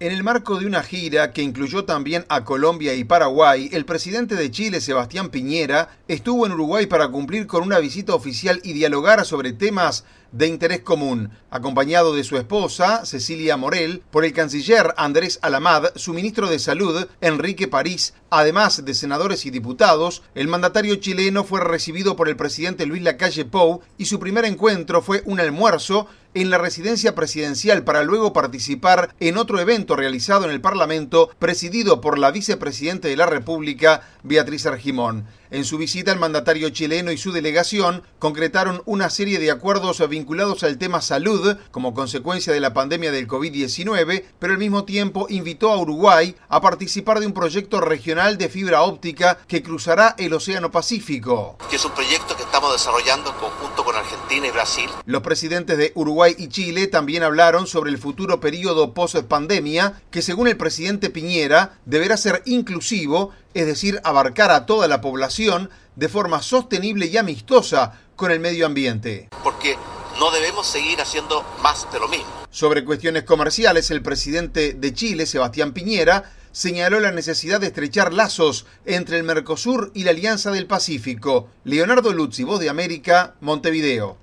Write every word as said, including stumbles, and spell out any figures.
En el marco de una gira que incluyó también a Colombia y Paraguay, el presidente de Chile, Sebastián Piñera, estuvo en Uruguay para cumplir con una visita oficial y dialogar sobre temas de interés común, acompañado de su esposa, Cecilia Morel, por el canciller Andrés Alamad, su ministro de Salud, Enrique París, además de senadores y diputados. El mandatario chileno fue recibido por el presidente Luis Lacalle Pou y su primer encuentro fue un almuerzo en la residencia presidencial para luego participar en otro evento realizado en el Parlamento presidido por la vicepresidenta de la República, Beatriz Argimón. En su visita, el mandatario chileno y su delegación concretaron una serie de acuerdos vinculados al tema salud como consecuencia de la pandemia del COVID diecinueve, pero al mismo tiempo invitó a Uruguay a participar de un proyecto regional de fibra óptica que cruzará el Océano Pacífico. Que es un proyecto que estamos desarrollando en conjunto con Argentina y Brasil. Los presidentes de Uruguay y Chile también hablaron sobre el futuro periodo post-pandemia, que según el presidente Piñera deberá ser inclusivo, es decir, abarcar a toda la población de forma sostenible y amistosa con el medio ambiente. Porque no debemos seguir haciendo más de lo mismo. Sobre cuestiones comerciales, el presidente de Chile, Sebastián Piñera, señaló la necesidad de estrechar lazos entre el Mercosur y la Alianza del Pacífico. Leonardo Luzzi, Voz de América, Montevideo.